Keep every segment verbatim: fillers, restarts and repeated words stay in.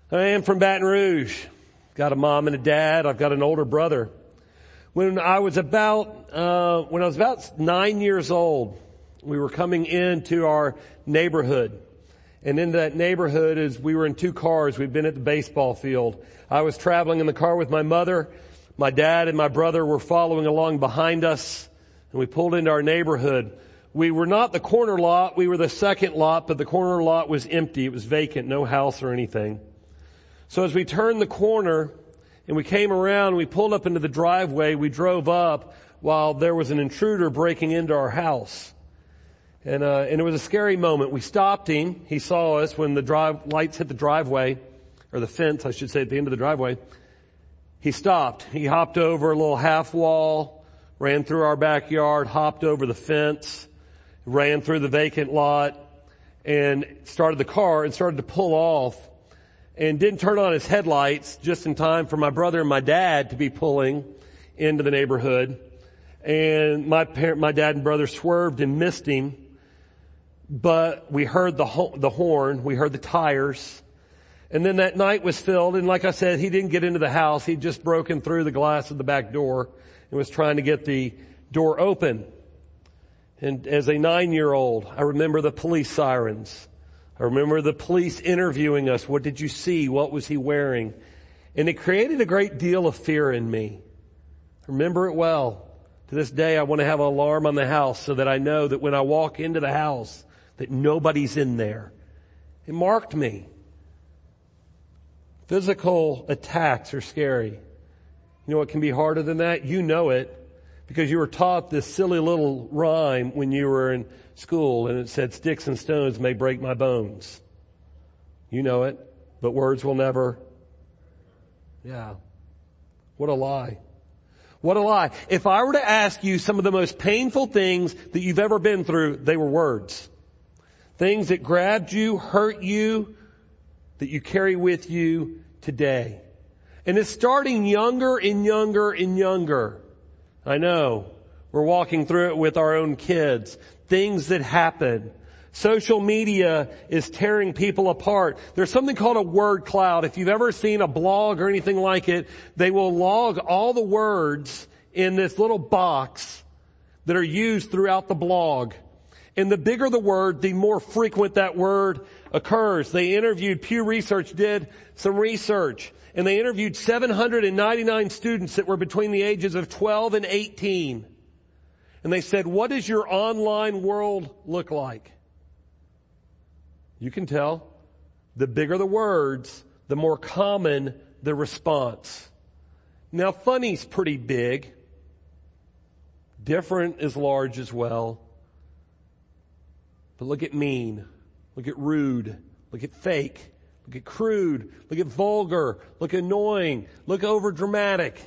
I am from Baton Rouge. Got a mom and a dad. I've got an older brother. When I was about, uh, when I was about nine years old, we were coming into our neighborhood. And in that neighborhood is, we were in two cars. We'd been at the baseball field. I was traveling in the car with my mother. My dad and my brother were following along behind us. And we pulled into our neighborhood. We were not the corner lot. We were the second lot, but the corner lot was empty. It was vacant, no house or anything. So as we turned the corner and we came around, we pulled up into the driveway. We drove up while there was an intruder breaking into our house. And, uh, and it was a scary moment. We stopped him. He saw us when the drive, lights hit the driveway, or the fence, I should say, at the end of the driveway. He stopped. He hopped over a little half wall, ran through our backyard, hopped over the fence, ran through the vacant lot, and started the car and started to pull off, and didn't turn on his headlights just in time for my brother and my dad to be pulling into the neighborhood. And my parent, my dad and brother swerved and missed him. But we heard the ho- the horn, we heard the tires, and then that night was filled, and like I said, he didn't get into the house. He'd just broken through the glass of the back door and was trying to get the door open. And as a nine-year-old, I remember the police sirens. I remember the police interviewing us. What did you see? What was he wearing? And it created a great deal of fear in me. I remember it well. To this day, I want to have an alarm on the house so that I know that when I walk into the house, that nobody's in there. It marked me. Physical attacks are scary. You know what can be harder than that? You know it because you were taught this silly little rhyme when you were in school, and it said, "Sticks and stones may break my bones." You know it, but words will never. Yeah. What a lie. What a lie. If I were to ask you some of the most painful things that you've ever been through, they were words. Things that grabbed you, hurt you, that you carry with you today. And it's starting younger and younger and younger. I know. We're walking through it with our own kids. Things that happen. Social media is tearing people apart. There's something called a word cloud. If you've ever seen a blog or anything like it, they will log all the words in this little box that are used throughout the blog. And the bigger the word, the more frequent that word occurs. They interviewed, Pew Research did some research, and they interviewed seven hundred ninety-nine students that were between the ages of twelve and eighteen. And they said, what does your online world look like? You can tell. The bigger the words, the more common the response. Now, funny's pretty big. Different is large as well. But look at mean. Look at rude. Look at fake. Look at crude. Look at vulgar. Look at annoying. Look over dramatic.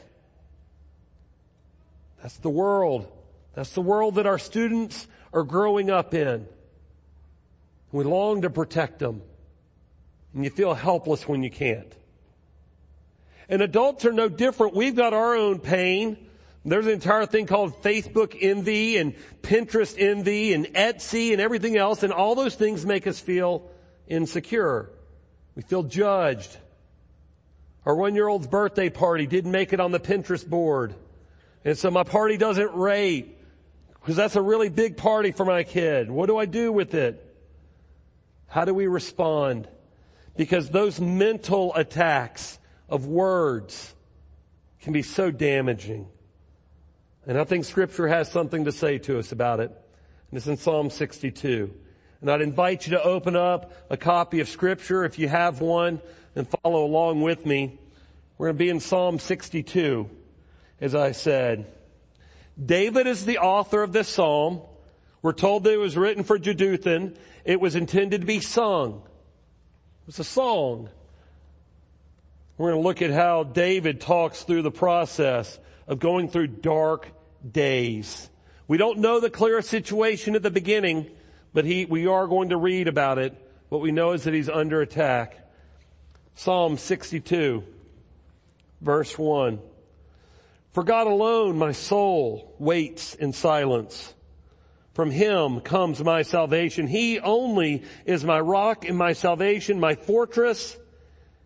That's the world. That's the world that our students are growing up in. We long to protect them. And you feel helpless when you can't. And adults are no different. We've got our own pain. There's an entire thing called Facebook envy and Pinterest envy and Etsy and everything else. And all those things make us feel insecure. We feel judged. Our one-year-old's birthday party didn't make it on the Pinterest board. And so my party doesn't rate because that's a really big party for my kid. What do I do with it? How do we respond? Because those mental attacks of words can be so damaging. And I think Scripture has something to say to us about it. And it's in Psalm sixty-two. And I'd invite you to open up a copy of Scripture if you have one and follow along with me. We're going to be in Psalm sixty-two, as I said. David is the author of this psalm. We're told that it was written for Jeduthun. It was intended to be sung. It was a song. We're going to look at how David talks through the process of going through dark days. We don't know the clear situation at the beginning, but he, we are going to read about it. What we know is that he's under attack. Psalm sixty-two, verse one. For God alone my soul waits in silence. From him comes my salvation. He only is my rock and my salvation, my fortress.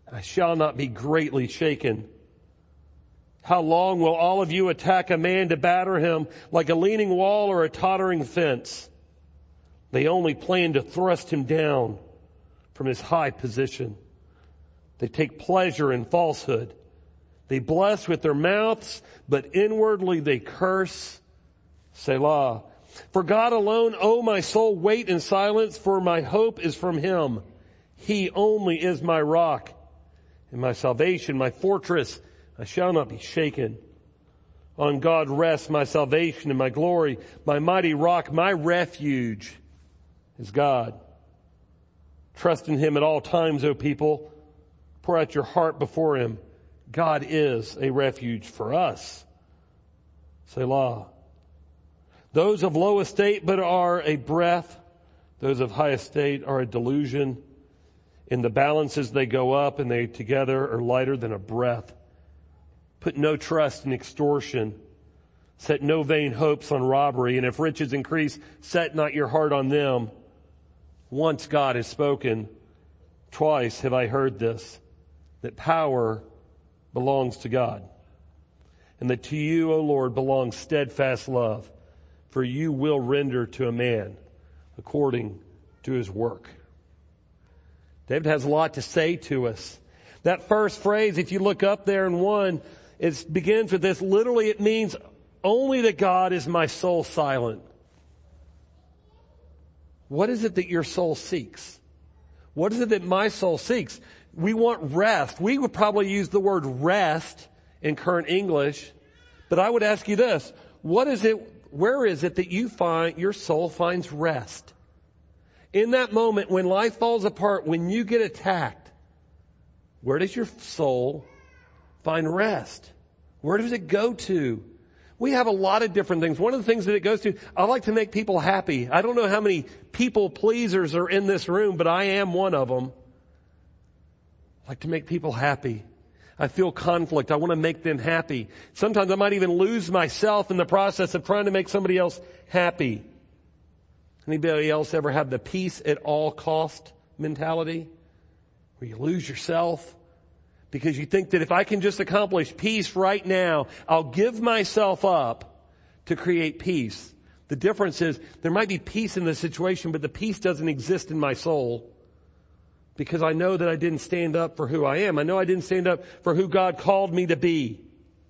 I shall not be greatly shaken. How long will all of you attack a man to batter him like a leaning wall or a tottering fence? They only plan to thrust him down from his high position. They take pleasure in falsehood. They bless with their mouths, but inwardly they curse. Selah. For God alone, O my soul, wait in silence, for my hope is from him. He only is my rock and my salvation, my fortress. I shall not be shaken. On God rests my salvation and my glory, my mighty rock, my refuge is God. Trust in him at all times, O people. Pour out your heart before him. God is a refuge for us. Selah. Those of low estate but are a breath. Those of high estate are a delusion. In the balances they go up, and they together are lighter than a breath. Put no trust in extortion. Set no vain hopes on robbery. And if riches increase, set not your heart on them. Once God has spoken, twice have I heard this, that power belongs to God. And that to you, O Lord, belongs steadfast love. For you will render to a man according to his work. David has a lot to say to us. That first phrase, if you look up there in one, it begins with this. Literally, it means only to God is my soul silent. What is it that your soul seeks? What is it that my soul seeks? We want rest. We would probably use the word rest in current English, but I would ask you this. What is it, where is it that you find, your soul finds rest? In that moment when life falls apart, when you get attacked, where does your soul find rest? Where does it go to? We have a lot of different things. One of the things that it goes to, I like to make people happy. I don't know how many people pleasers are in this room, but I am one of them. I like to make people happy. I feel conflict. I want to make them happy. Sometimes I might even lose myself in the process of trying to make somebody else happy. Anybody else ever have the peace at all cost mentality? Where you lose yourself because you think that if I can just accomplish peace right now, I'll give myself up to create peace. The difference is there might be peace in the situation, but the peace doesn't exist in my soul because I know that I didn't stand up for who I am. I know I didn't stand up for who God called me to be.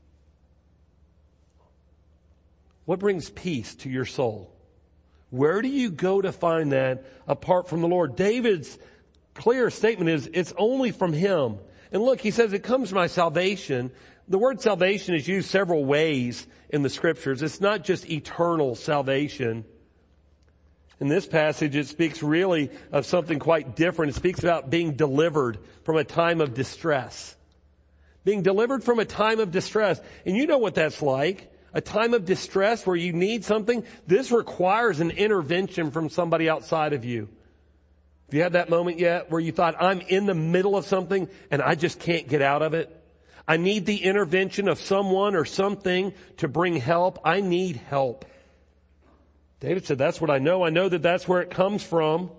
What brings peace to your soul? Where do you go to find that apart from the Lord? David's clear statement is it's only from him. And look, he says it comes from my salvation. The word salvation is used several ways in the scriptures. It's not just eternal salvation. In this passage, it speaks really of something quite different. It speaks about being delivered from a time of distress. Being delivered from a time of distress. And you know what that's like. A time of distress where you need something. This requires an intervention from somebody outside of you. Have you had that moment yet where you thought, I'm in the middle of something and I just can't get out of it? I need the intervention of someone or something to bring help. I need help. David said, that's what I know. I know that that's where it comes from.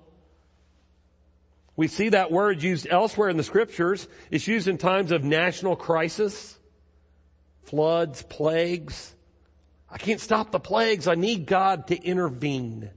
We see that word used elsewhere in the scriptures. It's used in times of national crisis, floods, plagues. I can't stop the plagues. I need God to intervene.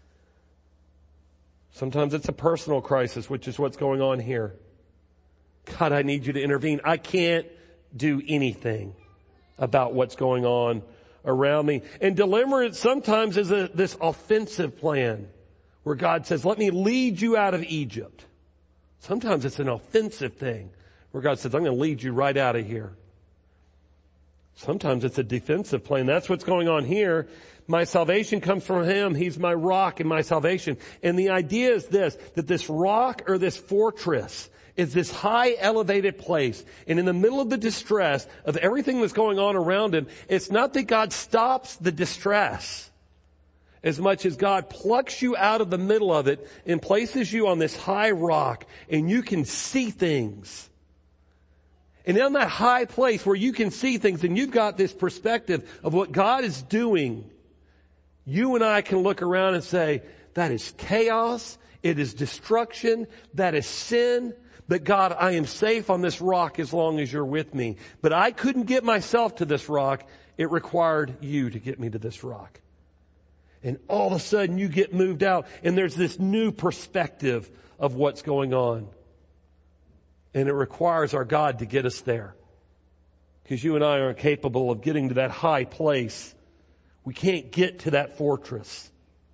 Sometimes it's a personal crisis, which is what's going on here. God, I need you to intervene. I can't do anything about what's going on around me. And deliverance sometimes is a, this offensive plan where God says, let me lead you out of Egypt. Sometimes it's an offensive thing where God says, I'm going to lead you right out of here. Sometimes it's a defensive plan. That's what's going on here. My salvation comes from him. He's my rock and my salvation. And the idea is this, that this rock or this fortress is this high elevated place. And in the middle of the distress of everything that's going on around him, it's not that God stops the distress as much as God plucks you out of the middle of it and places you on this high rock and you can see things. And in that high place where you can see things and you've got this perspective of what God is doing, you and I can look around and say, that is chaos. It is destruction. That is sin. But God, I am safe on this rock as long as you're with me. But I couldn't get myself to this rock. It required you to get me to this rock. And all of a sudden you get moved out and there's this new perspective of what's going on. And it requires our God to get us there. Because you and I aren't capable of getting to that high place. We can't get to that fortress.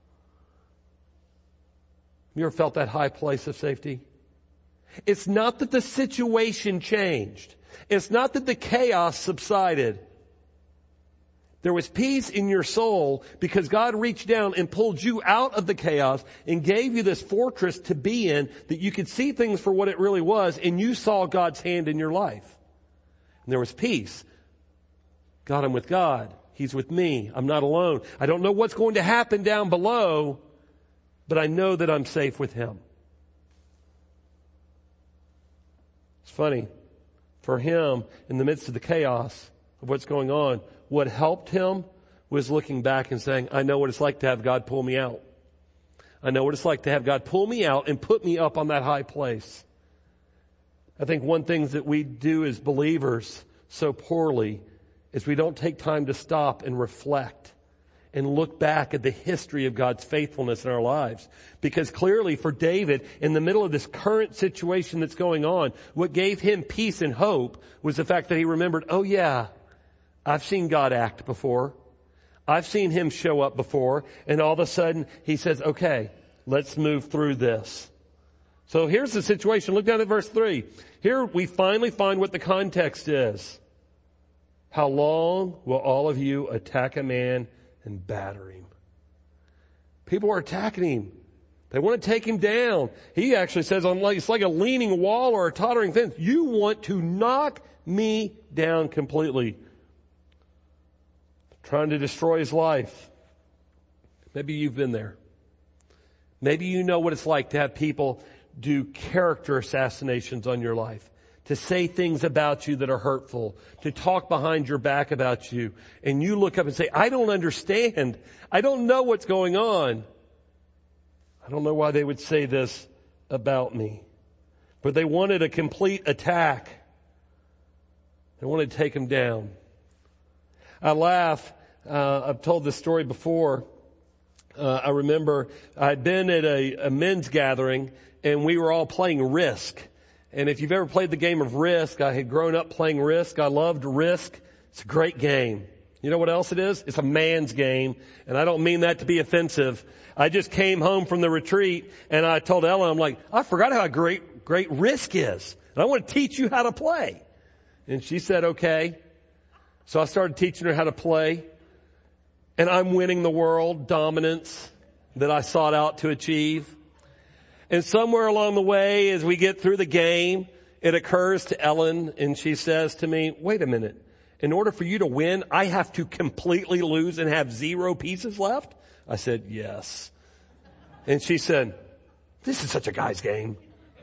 You ever felt that high place of safety? It's not that the situation changed. It's not that the chaos subsided. There was peace in your soul because God reached down and pulled you out of the chaos and gave you this fortress to be in that you could see things for what it really was, and you saw God's hand in your life. And there was peace. God, I'm with God. He's with me. I'm not alone. I don't know what's going to happen down below, but I know that I'm safe with Him. It's funny. For him, in the midst of the chaos of what's going on, what helped him was looking back and saying, I know what it's like to have God pull me out. I know what it's like to have God pull me out and put me up on that high place. I think one thing that we do as believers so poorly is we don't take time to stop and reflect and look back at the history of God's faithfulness in our lives. Because clearly for David, in the middle of this current situation that's going on, what gave him peace and hope was the fact that he remembered, oh yeah, I've seen God act before. I've seen Him show up before. And all of a sudden he says, okay, let's move through this. So here's the situation. Look down at verse three. Here we finally find what the context is. How long will all of you attack a man and batter him? People are attacking him. They want to take him down. He actually says, it's like a leaning wall or a tottering fence. You want to knock me down completely. Trying to destroy his life. Maybe you've been there. Maybe you know what it's like to have people do character assassinations on your life. To say things about you that are hurtful. To talk behind your back about you. And you look up and say, I don't understand. I don't know what's going on. I don't know why they would say this about me. But they wanted a complete attack. They wanted to take him down. I laugh. Uh, I've told this story before. Uh, I remember I'd been at a, a men's gathering and we were all playing Risk. And if you've ever played the game of Risk, I had grown up playing Risk. I loved Risk. It's a great game. You know what else it is? It's a man's game. And I don't mean that to be offensive. I just came home from the retreat and I told Ellen, I'm like, I forgot how great, great Risk is. And I want to teach you how to play. And she said, okay. So I started teaching her how to play, and I'm winning the world dominance that I sought out to achieve. And somewhere along the way, as we get through the game, it occurs to Ellen, and she says to me, wait a minute, in order for you to win, I have to completely lose and have zero pieces left? I said, yes. And she said, this is such a guy's game.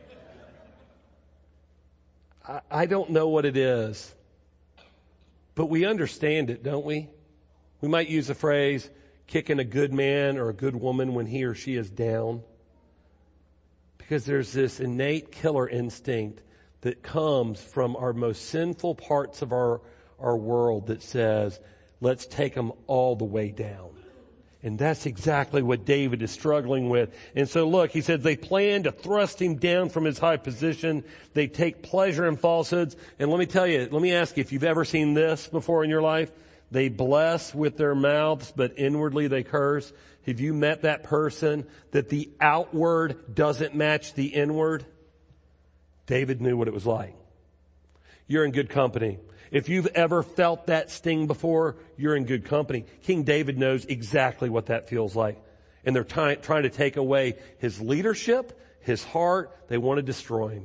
I, I don't know what it is. But we understand it, don't we? We might use the phrase, kicking a good man or a good woman when he or she is down. Because there's this innate killer instinct that comes from our most sinful parts of our, our world that says, let's take them all the way down. And that's exactly what David is struggling with. And so look, he said they plan to thrust him down from his high position. They take pleasure in falsehoods. And let me tell you, let me ask you if you've ever seen this before in your life. They bless with their mouths, but inwardly they curse. Have you met that person that the outward doesn't match the inward? David knew what it was like. You're in good company. If you've ever felt that sting before, you're in good company. King David knows exactly what that feels like. And they're ty- trying to take away his leadership, his heart. They want to destroy him.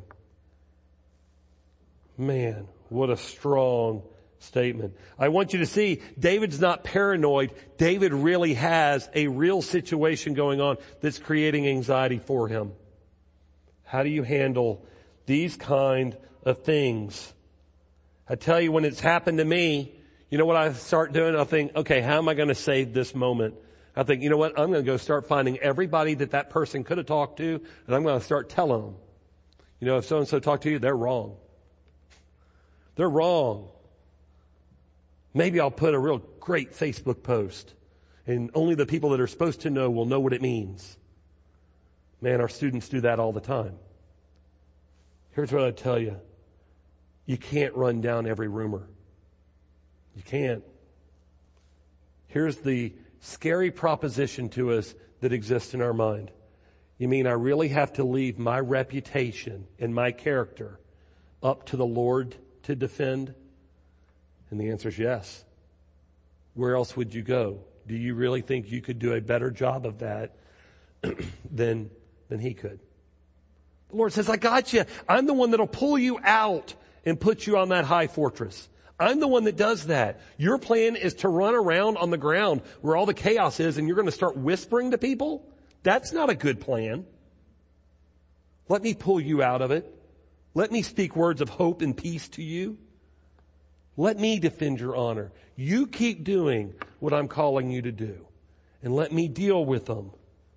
Man, what a strong statement. I want you to see, David's not paranoid. David really has a real situation going on that's creating anxiety for him. How do you handle these kind of things? I tell you, when it's happened to me, you know what I start doing? I think, okay, how am I going to save this moment? I think, you know what? I'm going to go start finding everybody that that person could have talked to, and I'm going to start telling them. You know, if so-and-so talked to you, they're wrong. They're wrong. Maybe I'll put a real great Facebook post and only the people that are supposed to know will know what it means. Man, our students do that all the time. Here's what I tell you. You can't run down every rumor. You can't. Here's the scary proposition to us that exists in our mind. You mean I really have to leave my reputation and my character up to the Lord to defend? And the answer is yes. Where else would you go? Do you really think you could do a better job of that than, than he could? The Lord says, I got you. I'm the one that'll pull you out and put you on that high fortress. I'm the one that does that. Your plan is to run around on the ground where all the chaos is and you're going to start whispering to people? That's not a good plan. Let me pull you out of it. Let me speak words of hope and peace to you. Let me defend your honor. You keep doing what I'm calling you to do. And let me deal with them.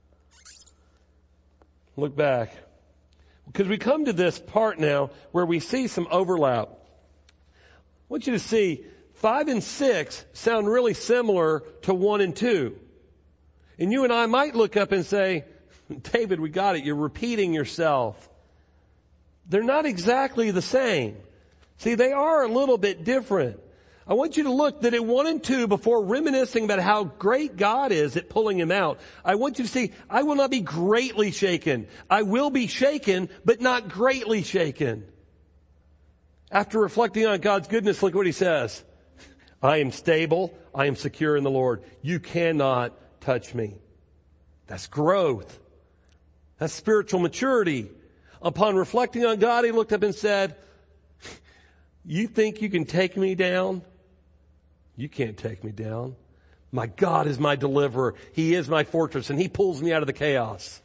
Look back. Because we come to this part now where we see some overlap. I want you to see five and six sound really similar to one and two. And you and I might look up and say, David, we got it. You're repeating yourself. They're not exactly the same. See, they are a little bit different. I want you to look that in one and two, before reminiscing about how great God is at pulling him out, I want you to see, I will not be greatly shaken. I will be shaken, but not greatly shaken. After reflecting on God's goodness, look what he says. I am stable. I am secure in the Lord. You cannot touch me. That's growth. That's spiritual maturity. Upon reflecting on God, he looked up and said, you think you can take me down? You can't take me down. My God is my deliverer. He is my fortress, and he pulls me out of the chaos.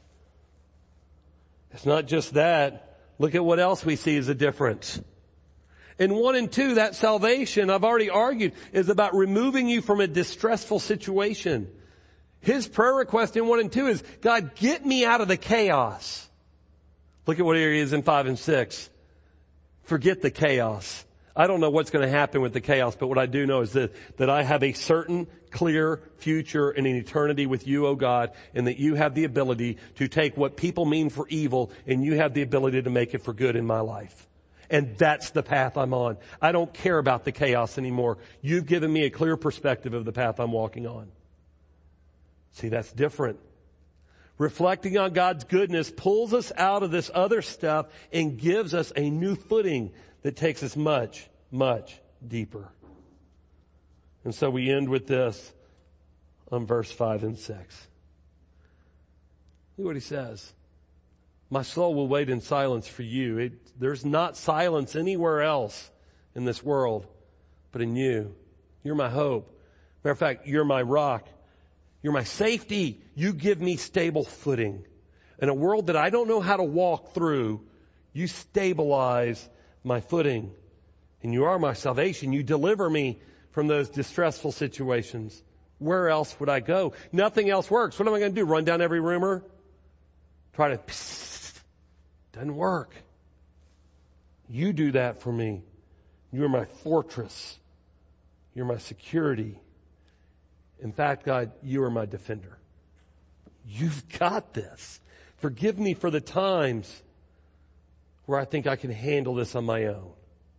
It's not just that. Look at what else we see as a difference. In one and two, that salvation, I've already argued, is about removing you from a distressful situation. His prayer request in one and two is, God, get me out of the chaos. Look at what he is in five and six. Forget the chaos. I don't know what's going to happen with the chaos, but what I do know is that, that I have a certain clear future in an eternity with you, O God, and that you have the ability to take what people mean for evil and you have the ability to make it for good in my life. And that's the path I'm on. I don't care about the chaos anymore. You've given me a clear perspective of the path I'm walking on. See, that's different. Reflecting on God's goodness pulls us out of this other stuff and gives us a new footing that takes us much, much deeper. And so we end with this on verse five and six. Look what he says. My soul will wait in silence for you. It, there's not silence anywhere else in this world but in you. You're my hope. Matter of fact, you're my rock. You're my safety. You give me stable footing. In a world that I don't know how to walk through, you stabilize my footing. And you are my salvation. You deliver me from those distressful situations. Where else would I go? Nothing else works. What am I going to do? Run down every rumor? Try to... Psst, doesn't work. You do that for me. You're my fortress. You're my security. In fact, God, you are my defender. You've got this. Forgive me for the times where I think I can handle this on my own.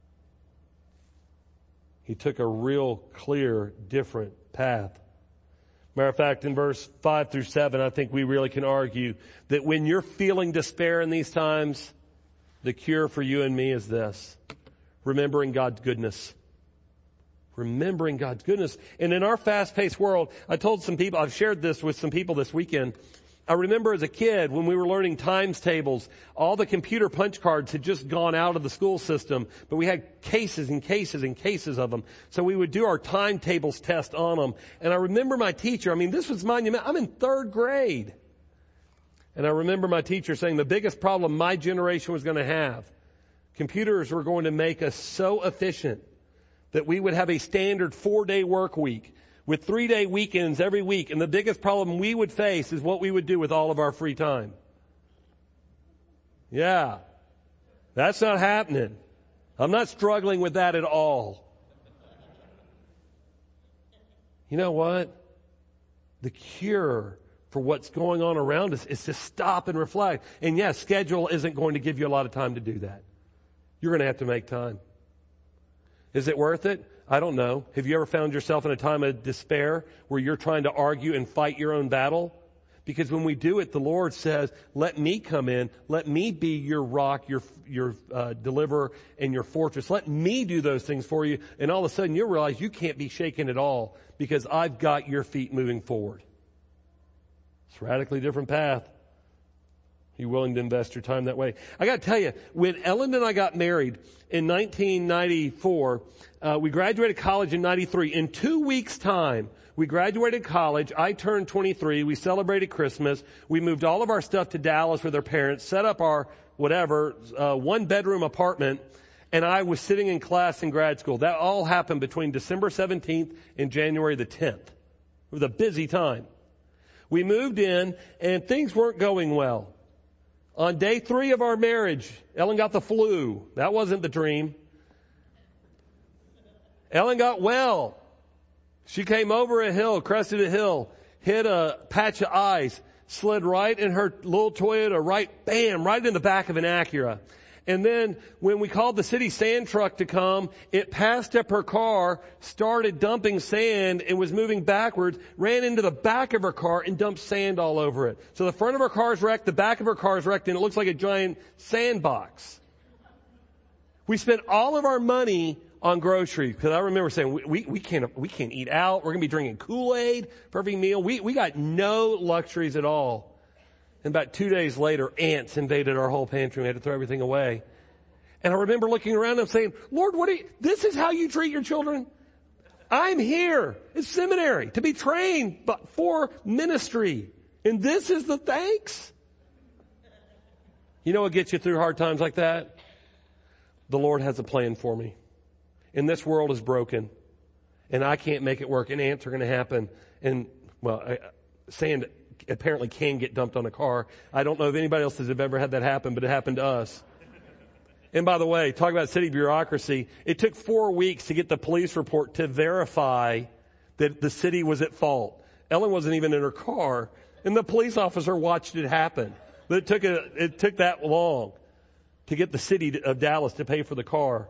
He took a real clear, different path. Matter of fact, in verse five through seven, I think we really can argue that when you're feeling despair in these times, the cure for you and me is this: remembering God's goodness. Remembering God's goodness. And in our fast-paced world, I told some people, I've shared this with some people this weekend. I remember as a kid when we were learning times tables, all the computer punch cards had just gone out of the school system, but we had cases and cases and cases of them. So we would do our timetables test on them. And I remember my teacher, I mean, this was monumental. I'm in third grade. And I remember my teacher saying the biggest problem my generation was going to have, computers were going to make us so efficient that we would have a standard four-day work week with three-day weekends every week. And the biggest problem we would face is what we would do with all of our free time. Yeah. That's not happening. I'm not struggling with that at all. You know what? The cure for what's going on around us is to stop and reflect. And yes, schedule isn't going to give you a lot of time to do that. You're going to have to make time. Is it worth it? I don't know. Have you ever found yourself in a time of despair where you're trying to argue and fight your own battle? Because when we do it, the Lord says, let me come in. Let me be your rock, your, your, uh, deliverer and your fortress. Let me do those things for you. And all of a sudden you realize you can't be shaken at all because I've got your feet moving forward. It's a radically different path. Are you willing to invest your time that way? I got to tell you, when Ellen and I got married in nineteen ninety-four, uh, we graduated college in ninety-three. In two weeks' time, we graduated college. I turned twenty-three. We celebrated Christmas. We moved all of our stuff to Dallas with our parents, set up our whatever, uh, one-bedroom apartment, and I was sitting in class in grad school. That all happened between December seventeenth and January the tenth. It was a busy time. We moved in, and things weren't going well. On day three of our marriage, Ellen got the flu. That wasn't the dream. Ellen got well. She came over a hill, crested a hill, hit a patch of ice, slid right in her little Toyota, right, bam, right in the back of an Acura. And then when we called the city sand truck to come, it passed up her car, started dumping sand and was moving backwards, ran into the back of her car and dumped sand all over it. So the front of her car is wrecked, the back of her car is wrecked, and it looks like a giant sandbox. We spent all of our money on groceries because I remember saying, we, we, we can't, we can't eat out. We're going to be drinking Kool-Aid for every meal. We, we got no luxuries at all. And about two days later, ants invaded our whole pantry. We had to throw everything away. And I remember looking around and saying, Lord, what do you, this is how you treat your children? I'm here at seminary to be trained for ministry. And this is the thanks? You know what gets you through hard times like that? The Lord has a plan for me. And this world is broken. And I can't make it work. And ants are going to happen. And, well, I, sand apparently can get dumped on a car. I don't know if anybody else has ever had that happen, but it happened to us. And by the way, talk about city bureaucracy. It took four weeks to get the police report to verify that the city was at fault. Ellen wasn't even in her car, and the police officer watched it happen. But it took a, it took that long to get the city of Dallas to pay for the car.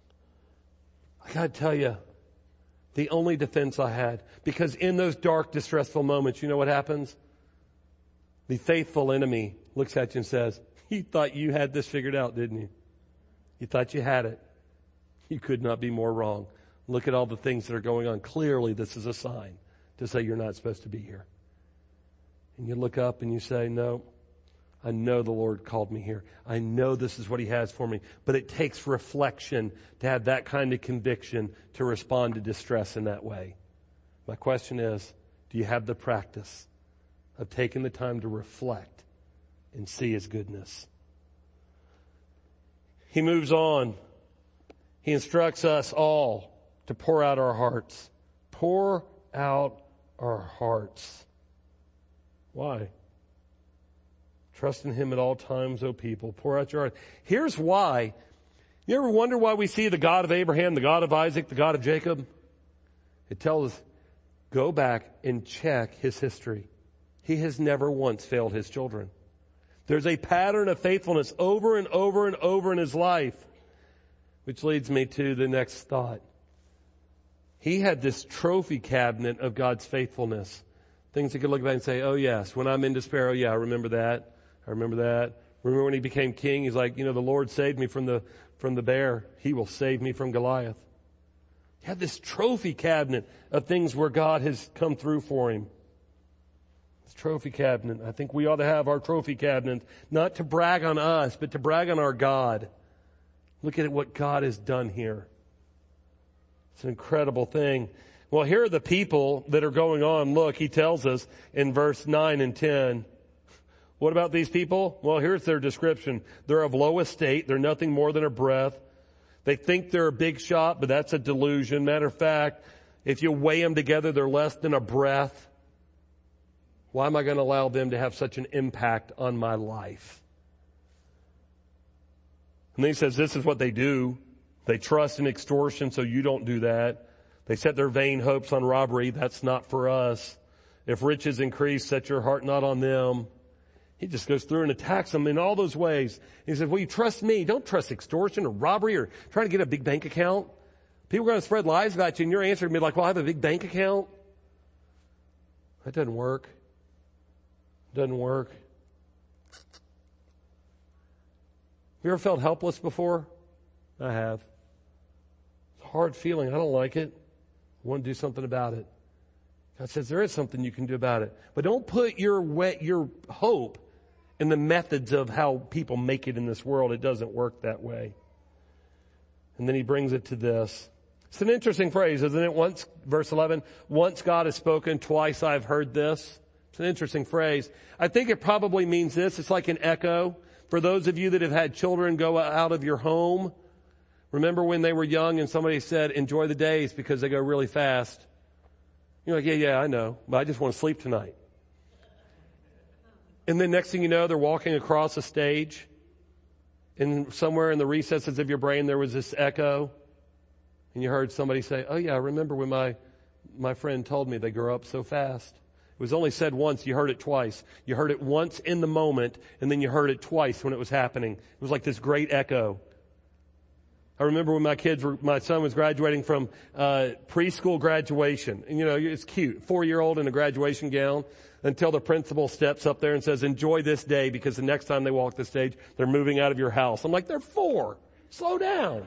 I gotta tell you, the only defense I had, because in those dark, distressful moments, you know what happens? The faithful enemy looks at you and says, you thought you had this figured out, didn't you? You thought you had it. You could not be more wrong. Look at all the things that are going on. Clearly, this is a sign to say you're not supposed to be here. And you look up and you say, no, I know the Lord called me here. I know this is what He has for me. But it takes reflection to have that kind of conviction to respond to distress in that way. My question is, do you have the practice of taking the time to reflect and see His goodness? He moves on. He instructs us all to pour out our hearts. Pour out our hearts. Why? Trust in Him at all times, O people. Pour out your heart. Here's why. You ever wonder why we see the God of Abraham, the God of Isaac, the God of Jacob? It tells us, go back and check His history. He has never once failed His children. There's a pattern of faithfulness over and over and over in His life. Which leads me to the next thought. He had this trophy cabinet of God's faithfulness. Things he could look back and say, oh yes, when I'm in despair, oh yeah, I remember that. I remember that. Remember when he became king? He's like, you know, the Lord saved me from the, from the bear. He will save me from Goliath. He had this trophy cabinet of things where God has come through for him. This trophy cabinet. I think we ought to have our trophy cabinet, not to brag on us, but to brag on our God. Look at what God has done here. It's an incredible thing. Well, here are the people that are going on. Look, he tells us in verse nine and ten. What about these people? Well, here's their description. They're of low estate. They're nothing more than a breath. They think they're a big shot, but that's a delusion. Matter of fact, if you weigh them together, they're less than a breath. Why am I going to allow them to have such an impact on my life? And then he says, this is what they do. They trust in extortion, so you don't do that. They set their vain hopes on robbery. That's not for us. If riches increase, set your heart not on them. He just goes through and attacks them in all those ways. He says, well, you trust me. Don't trust extortion or robbery or trying to get a big bank account. People are going to spread lies about you, and your answer to be like, well, I have a big bank account. That doesn't work. Doesn't work. Have you ever felt helpless before? I have. It's a hard feeling. I don't like it. I want to do something about it. God says there is something you can do about it. But don't put your wet, your hope in the methods of how people make it in this world. It doesn't work that way. And then he brings it to this. It's an interesting phrase, isn't it? Once, verse eleven, once God has spoken, twice I've heard this. It's an interesting phrase. I think it probably means this. It's like an echo. For those of you that have had children go out of your home, remember when they were young and somebody said, enjoy the days because they go really fast. You're like, yeah, yeah, I know, but I just want to sleep tonight. And then next thing you know, they're walking across a stage, and somewhere in the recesses of your brain there was this echo, and you heard somebody say, oh yeah, I remember when my, my friend told me they grow up so fast. It was only said once, you heard it twice. You heard it once in the moment, and then you heard it twice when it was happening. It was like this great echo. I remember when my kids were, my son was graduating from uh preschool graduation. And you know, it's cute. Four-year-old in a graduation gown until the principal steps up there and says, enjoy this day because the next time they walk the stage, they're moving out of your house. I'm like, they're four. Slow down.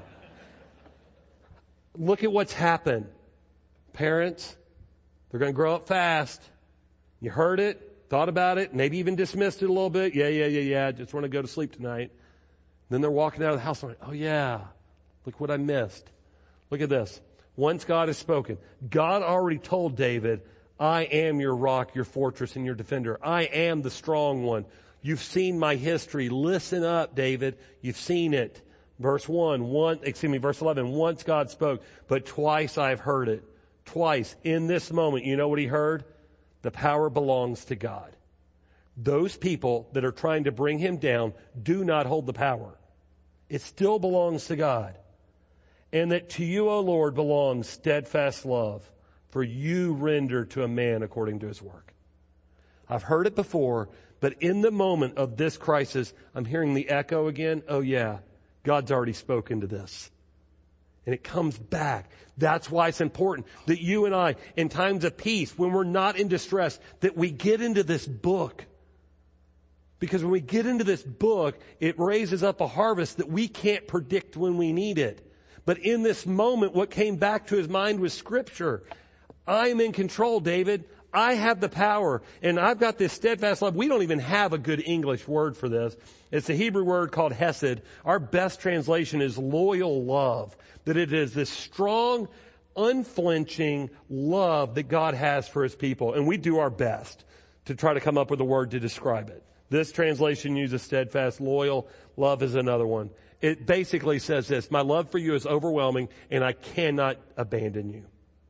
Look at what's happened. Parents, they're going to grow up fast. You heard it, thought about it, maybe even dismissed it a little bit. Yeah, yeah, yeah, yeah. I just want to go to sleep tonight. Then they're walking out of the house and like, oh yeah. Look what I missed. Look at this. Once God has spoken, God already told David, I am your rock, your fortress, and your defender. I am the strong one. You've seen my history. Listen up, David. You've seen it. Verse one, one, excuse me, verse eleven. Once God spoke, but twice I've heard it. Twice. In this moment, you know what he heard? The power belongs to God. Those people that are trying to bring him down do not hold the power. It still belongs to God. And that to you, O Lord, belongs steadfast love, for you render to a man according to his work. I've heard it before, but in the moment of this crisis, I'm hearing the echo again. Oh yeah, God's already spoken to this. And it comes back. That's why it's important that you and I, in times of peace, when we're not in distress, that we get into this book. Because when we get into this book, it raises up a harvest that we can't predict when we need it. But in this moment, what came back to his mind was Scripture. I am in control, David. I have the power. And I've got this steadfast love. We don't even have a good English word for this. It's a Hebrew word called hesed. Our best translation is loyal love. That it is this strong, unflinching love that God has for his people. And we do our best to try to come up with a word to describe it. This translation uses steadfast. Loyal love is another one. It basically says this: my love for you is overwhelming and I cannot abandon you.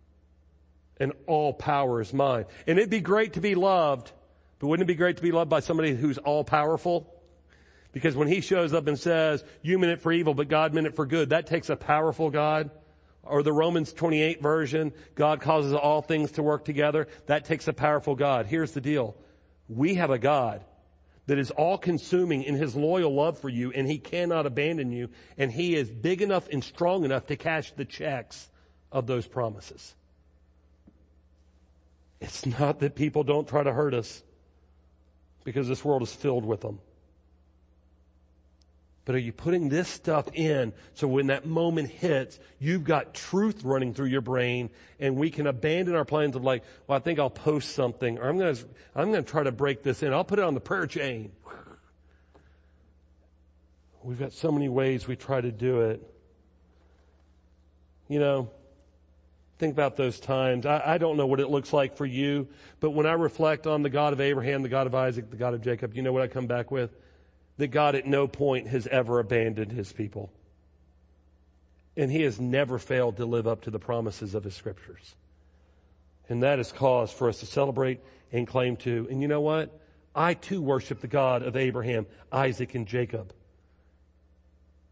And all power is mine. And it'd be great to be loved, but wouldn't it be great to be loved by somebody who's all powerful? Because when he shows up and says, you meant it for evil, but God meant it for good, that takes a powerful God. Or the Romans twenty-eight version, God causes all things to work together. That takes a powerful God. Here's the deal. We have a God that is all-consuming in his loyal love for you, and he cannot abandon you, and he is big enough and strong enough to cash the checks of those promises. It's not that people don't try to hurt us, because this world is filled with them. But are you putting this stuff in so when that moment hits, you've got truth running through your brain, and we can abandon our plans of like, well, I think I'll post something, or I'm going to, I'm going to try to break this in. I'll put it on the prayer chain. We've got so many ways we try to do it. You know, think about those times. I, I don't know what it looks like for you, but when I reflect on the God of Abraham, the God of Isaac, the God of Jacob, you know what I come back with? That God at no point has ever abandoned his people. And he has never failed to live up to the promises of his scriptures. And that is cause for us to celebrate and claim to. And you know what? I too worship the God of Abraham, Isaac, and Jacob.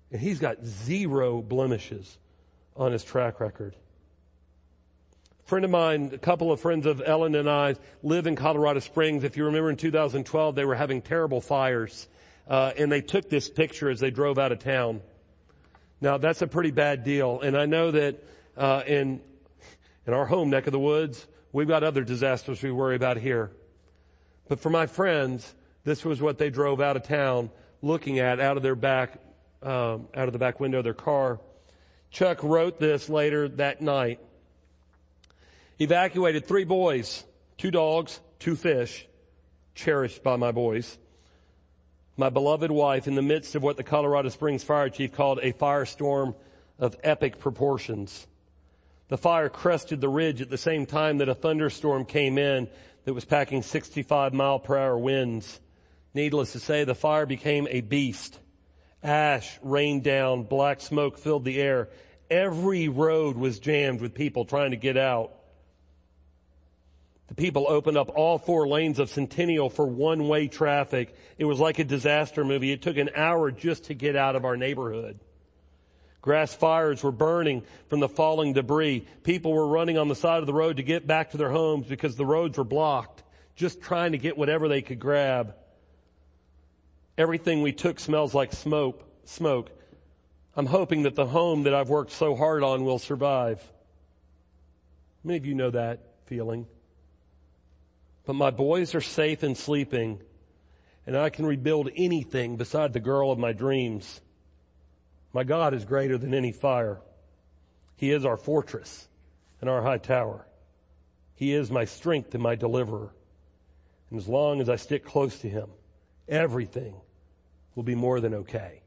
And he's got zero blemishes on his track record. A friend of mine, a couple of friends of Ellen and I live in Colorado Springs. If you remember in two thousand twelve, they were having terrible fires. Uh, and they took this picture as they drove out of town. Now that's a pretty bad deal. And I know that, uh, in, in our home neck of the woods, we've got other disasters we worry about here. But for my friends, this was what they drove out of town looking at out of their back, um, out of the back window of their car. Chuck wrote this later that night. Evacuated three boys, two dogs, two fish, cherished by my boys. My beloved wife in the midst of what the Colorado Springs fire chief called a firestorm of epic proportions. The fire crested the ridge at the same time that a thunderstorm came in that was packing sixty-five mile per hour winds. Needless to say, the fire became a beast. Ash rained down, black smoke filled the air. Every road was jammed with people trying to get out. The people opened up all four lanes of Centennial for one-way traffic. It was like a disaster movie. It took an hour just to get out of our neighborhood. Grass fires were burning from the falling debris. People were running on the side of the road to get back to their homes because the roads were blocked, just trying to get whatever they could grab. Everything we took smells like smoke. Smoke. I'm hoping that the home that I've worked so hard on will survive. Many of you know that feeling. But my boys are safe and sleeping, and I can rebuild anything beside the girl of my dreams. My God is greater than any fire. He is our fortress and our high tower. He is my strength and my deliverer. And as long as I stick close to him, everything will be more than okay.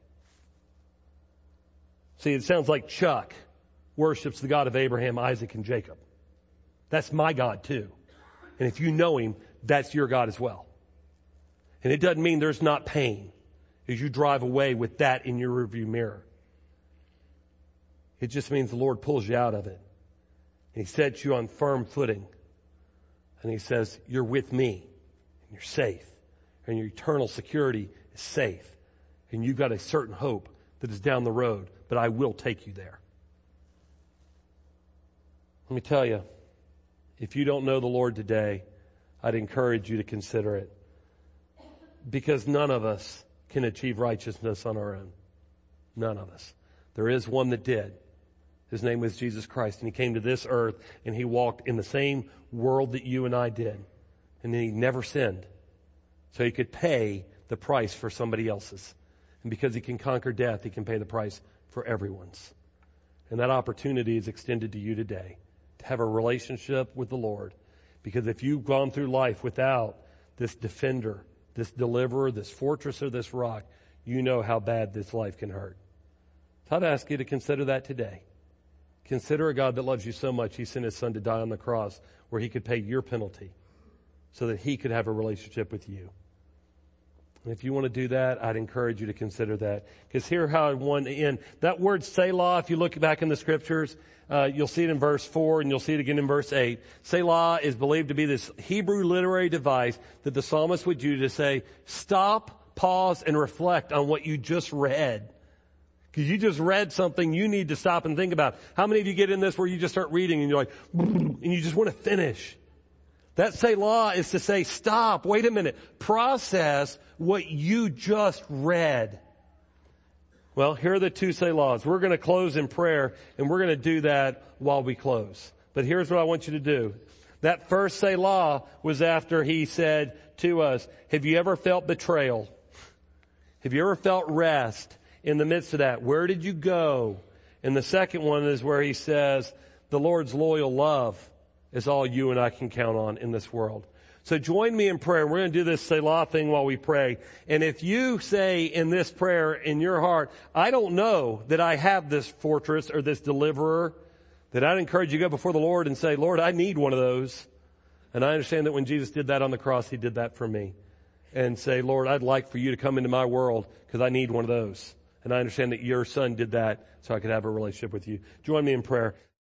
See, it sounds like Chuck worships the God of Abraham, Isaac, and Jacob. That's my God too. And if you know him, that's your God as well. And it doesn't mean there's not pain as you drive away with that in your rearview mirror. It just means the Lord pulls you out of it. And he sets you on firm footing. And he says, you're with me. And you're safe. And your eternal security is safe. And you've got a certain hope that is down the road. But I will take you there. Let me tell you, if you don't know the Lord today, I'd encourage you to consider it. Because none of us can achieve righteousness on our own. None of us. There is one that did. His name was Jesus Christ, and he came to this earth, and he walked in the same world that you and I did. And he never sinned. So he could pay the price for somebody else's. And because he can conquer death, he can pay the price for everyone's. And that opportunity is extended to you today. To have a relationship with the Lord. Because if you've gone through life without this defender, this deliverer, this fortress or this rock, you know how bad this life can hurt. So I'd ask you to consider that today. Consider a God that loves you so much, he sent his son to die on the cross where he could pay your penalty so that he could have a relationship with you. And if you want to do that, I'd encourage you to consider that. Because here how I want to end. That word Selah, if you look back in the scriptures, uh, you'll see it in verse four and you'll see it again in verse eight. Selah is believed to be this Hebrew literary device that the psalmist would use to say, stop, pause, and reflect on what you just read. Because you just read something you need to stop and think about. How many of you get in this where you just start reading and you're like, and you just want to finish? That Selah is to say, stop, wait a minute, process what you just read. Well, here are the two Selahs. We're going to close in prayer, and we're going to do that while we close. But here's what I want you to do. That first Selah was after he said to us, have you ever felt betrayal? Have you ever felt rest in the midst of that? Where did you go? And the second one is where he says, the Lord's loyal love is all you and I can count on in this world. So join me in prayer. We're going to do this Selah thing while we pray. And if you say in this prayer in your heart, I don't know that I have this fortress or this deliverer, then I'd encourage you to go before the Lord and say, Lord, I need one of those. And I understand that when Jesus did that on the cross, he did that for me. And say, Lord, I'd like for you to come into my world because I need one of those. And I understand that your son did that so I could have a relationship with you. Join me in prayer.